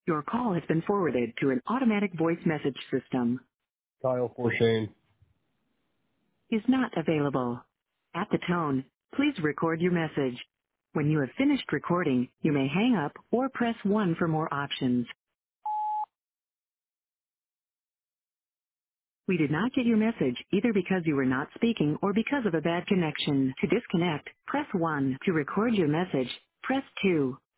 Your call has been forwarded to an automatic voice message system. Kyle Forshane. Is not available. At the tone, please record your message. When you have finished recording, you may hang up or press 1 for more options. We did not get your message either because you were not speaking or because of a bad connection. To disconnect, press 1. To record your message, press 2.